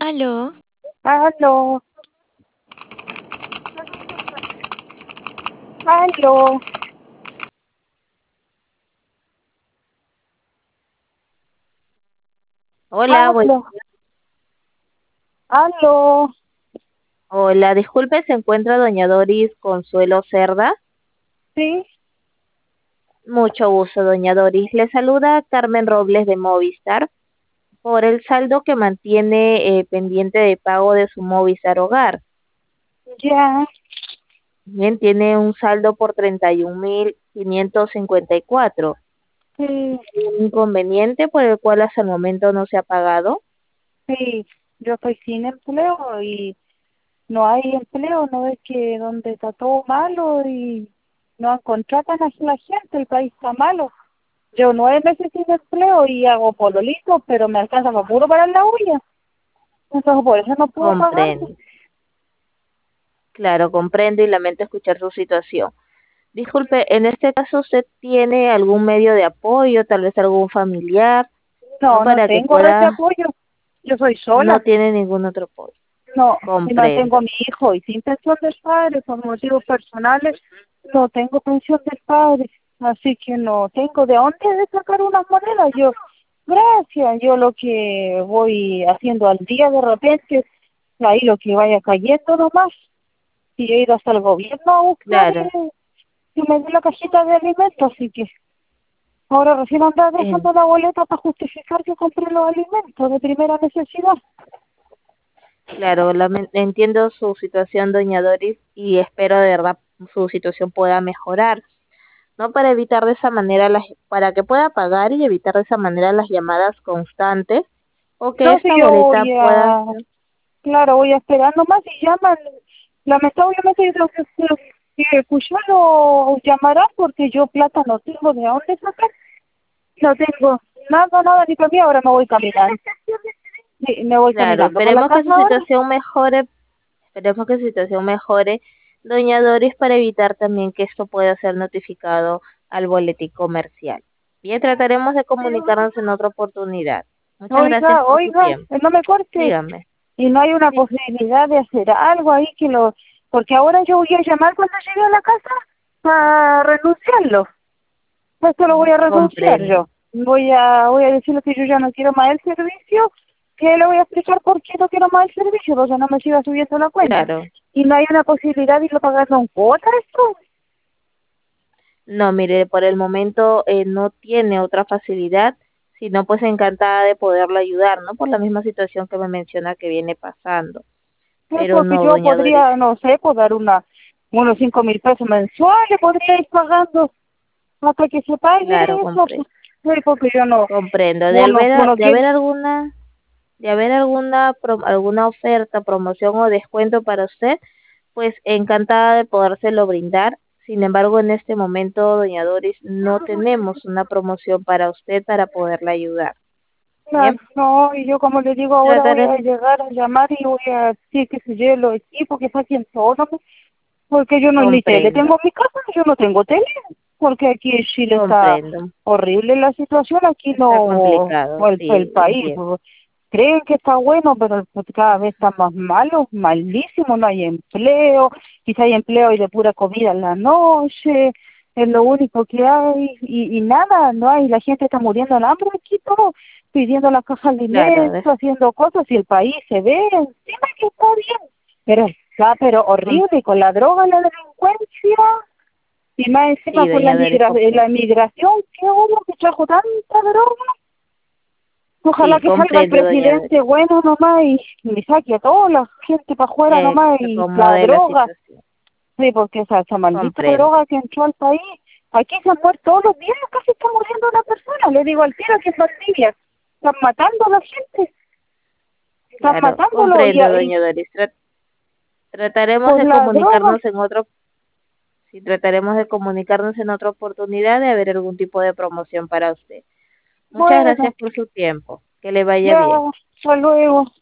Aló, Aló, aló, Hola, aló, aló. hola, disculpe, ¿se encuentra doña Doris Consuelo Cerda? Sí, Mucho gusto, doña Doris. Le saluda Carmen Robles de Movistar por el saldo que mantiene pendiente de pago de su Movistar Hogar. ya, Bien, tiene un saldo por 31.554. sí, Un inconveniente por el cual hasta el momento no se ha pagado. sí. Yo estoy sin empleo y no hay empleo, no es que donde está todo malo y no contratan a la gente, el país está malo. Yo 9 meses sin empleo y hago pololito, pero me alcanza para puro para la uña. Entonces por eso no puedo pagar. Comprendo. Claro, comprendo y lamento escuchar su situación. Disculpe, en este caso usted tiene algún medio de apoyo, tal vez algún familiar, ¿no? No, no Para que tengo red de pueda, apoyo. Yo soy no sola. tiene ningún otro apoyo. No, y mantengo a Comprendo. mi hijo y sin pensión del padre por motivos personales, no tengo pensión del padre, así que no tengo de dónde de sacar unas monedas. Gracias, yo lo que voy haciendo al día de repente, ahí lo que vaya cayendo nomás, y he ido hasta el gobierno a buscar Claro, y me dio la cajita de alimentos, así que ahora recién andaba en- dejando la boleta para justificar que compré los alimentos de primera necesidad. claro, entiendo su situación, doña Doris, y espero de verdad su situación pueda mejorar, ¿no? Para evitar de esa manera para que pueda pagar y evitar de esa manera las llamadas constantes, o que No, si esta yo boleta voy pueda a ser, Claro, voy a esperar nomás y llaman. Lamentablemente yo creo que Cushman lo llamará porque yo plata no tengo de dónde sacar. No tengo nada, ni para mí. Ahora me voy caminando. Sí, me voy claro, caminando para la esperemos que su casa ahora. situación mejore. Esperemos que su situación mejore, doña Doris, para evitar también que esto pueda ser notificado al boletín comercial. Bien, trataremos de comunicarnos en otra oportunidad. Muchas gracias por su Oiga, tiempo. no me corte. Dígame. Y no hay una Sí, posibilidad de hacer algo ahí porque ahora yo voy a llamar cuando llegue a la casa para renunciarlo. Esto lo voy a renunciar comprendo. yo. Voy a decirle que yo ya no quiero más el servicio, que le voy a explicar por qué no quiero más el servicio, porque no me siga subiendo la cuenta. Claro. Y no hay una posibilidad de irlo pagando en cuota esto. No, mire, por el momento no tiene otra facilidad, sino pues encantada de poderlo ayudar, ¿no? Por la misma situación que me menciona que viene pasando. Pero Porque no, yo doña Doris, podría, no sé, pues dar unos 5.000 pesos mensuales, podría ir pagando hasta que se pague claro, eso. Pues, sí, porque yo no, comprendo. uno De haber tiene. alguna oferta, promoción o descuento para usted, pues encantada de podérselo brindar. Sin embargo, en este momento, doña Doris, no tenemos una promoción para usted para poderla ayudar. Claro, Bien, no, y yo como le digo, ahora voy a trataremos, llegar a llamar y voy a decir que se lleve los equipos, que saquen todo, ¿no? Porque yo no ni tele comprendo, tengo en mi casa, yo no tengo tele, porque aquí en Chile está comprendo. horrible la situación, aquí Está no, complicado, o el sí, país, entiendo. pues, creen que está bueno, pero pues, cada vez está más malo, malísimo, no hay empleo, quizá hay empleo y de pura comida en la noche, es lo único que hay, y nada, no hay, la gente está muriendo de hambre aquí todo, pidiendo la caja de Claro, alimentos, haciendo cosas, y el país se ve encima que está bien, pero está pero com- horrible, con la droga, la delincuencia, y más encima sí, con doña Doris, la migración, que hubo que trajo tanta droga. Ojalá sí, que salga el comprendo, doña presidente Doris. bueno nomás y saque a toda la gente para afuera nomás Se y la acomode la droga. situación. Sí, porque esa maldita Comprendo. droga que entró al país, aquí se han muerto todos los días, casi está muriendo una persona. Le digo al tiro que en Valdivia están matando a la gente, están Claro, matándolo comprendo, y doña Doris. Trataremos por de la droga. comunicarnos en otro, sí, trataremos de comunicarnos en otra oportunidad de haber algún tipo de promoción para usted. Muchas Bueno, gracias por su tiempo. Que le vaya ya, bien. hasta luego.